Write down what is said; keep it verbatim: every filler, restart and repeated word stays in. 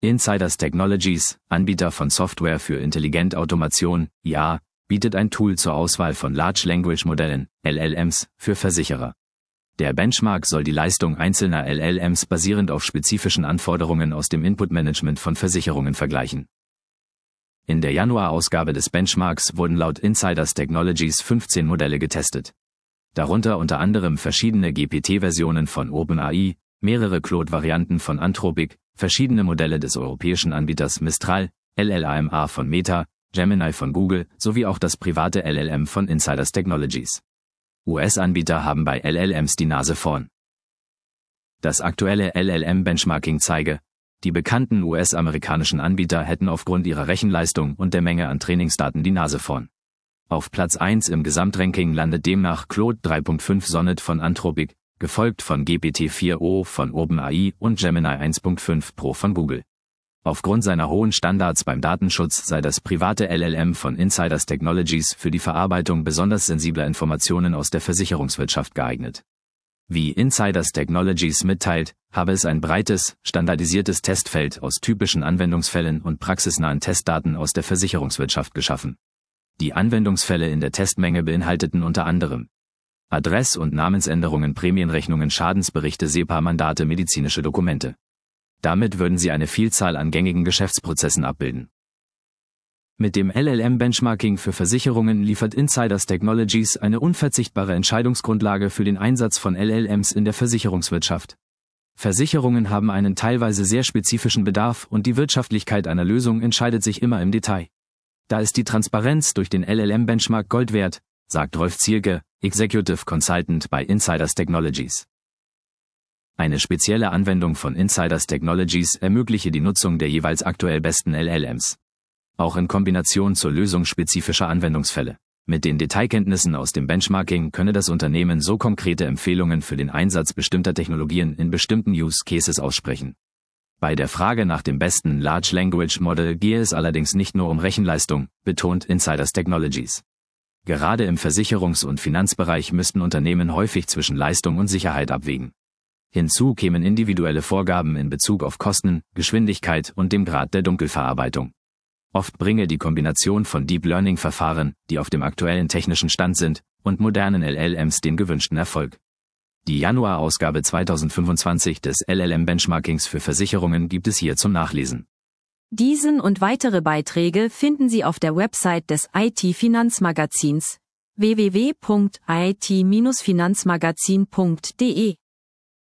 Insiders Technologies, Anbieter von Software für Intelligent Automation, I A, bietet ein Tool zur Auswahl von Large Language Modellen, L L Ms, für Versicherer. Der Benchmark soll die Leistung einzelner L L Ms basierend auf spezifischen Anforderungen aus dem Input-Management von Versicherungen vergleichen. In der Januar-Ausgabe des Benchmarks wurden laut Insiders Technologies fünfzehn Modelle getestet. Darunter unter anderem verschiedene G P T-Versionen von OpenAI, mehrere Claude-Varianten von Anthropic, verschiedene Modelle des europäischen Anbieters Mistral, L L A M A von Meta, Gemini von Google sowie auch das private L L M von Insiders Technologies. U S-Anbieter haben bei L L Ms die Nase vorn. Das aktuelle L L M-Benchmarking zeige, die bekannten U S-amerikanischen Anbieter hätten aufgrund ihrer Rechenleistung und der Menge an Trainingsdaten die Nase vorn. Auf Platz eins im Gesamtranking landet demnach Claude drei Punkt fünf Sonnet von Anthropic, gefolgt von G P T vier o von OpenAI und Gemini eins Punkt fünf Pro von Google. Aufgrund seiner hohen Standards beim Datenschutz sei das private L L M von Insiders Technologies für die Verarbeitung besonders sensibler Informationen aus der Versicherungswirtschaft geeignet. Wie Insiders Technologies mitteilt, habe es ein breites, standardisiertes Testfeld aus typischen Anwendungsfällen und praxisnahen Testdaten aus der Versicherungswirtschaft geschaffen. Die Anwendungsfälle in der Testmenge beinhalteten unter anderem Adress- und Namensänderungen, Prämienrechnungen, Schadensberichte, SEPA-Mandate, medizinische Dokumente. Damit würden sie eine Vielzahl an gängigen Geschäftsprozessen abbilden. Mit dem L L M-Benchmarking für Versicherungen liefert Insiders Technologies eine unverzichtbare Entscheidungsgrundlage für den Einsatz von L L Ms in der Versicherungswirtschaft. Versicherungen haben einen teilweise sehr spezifischen Bedarf und die Wirtschaftlichkeit einer Lösung entscheidet sich immer im Detail. Da ist die Transparenz durch den L L M-Benchmark Gold wert, sagt Rolf Zielke, Executive Consultant bei Insiders Technologies. Eine spezielle Anwendung von Insiders Technologies ermögliche die Nutzung der jeweils aktuell besten L L Ms. Auch in Kombination zur Lösung spezifischer Anwendungsfälle. Mit den Detailkenntnissen aus dem Benchmarking könne das Unternehmen so konkrete Empfehlungen für den Einsatz bestimmter Technologien in bestimmten Use Cases aussprechen. Bei der Frage nach dem besten Large Language Model gehe es allerdings nicht nur um Rechenleistung, betont Insiders Technologies. Gerade im Versicherungs- und Finanzbereich müssten Unternehmen häufig zwischen Leistung und Sicherheit abwägen. Hinzu kämen individuelle Vorgaben in Bezug auf Kosten, Geschwindigkeit und dem Grad der Dunkelverarbeitung. Oft bringe die Kombination von Deep Learning-Verfahren, die auf dem aktuellen technischen Stand sind, und modernen L L Ms den gewünschten Erfolg. Die Januar-Ausgabe zweitausendfünfundzwanzig des L L M-Benchmarkings für Versicherungen gibt es hier zum Nachlesen. Diesen und weitere Beiträge finden Sie auf der Website des I T-Finanzmagazins w w w punkt i t Bindestrich finanzmagazin punkt d e.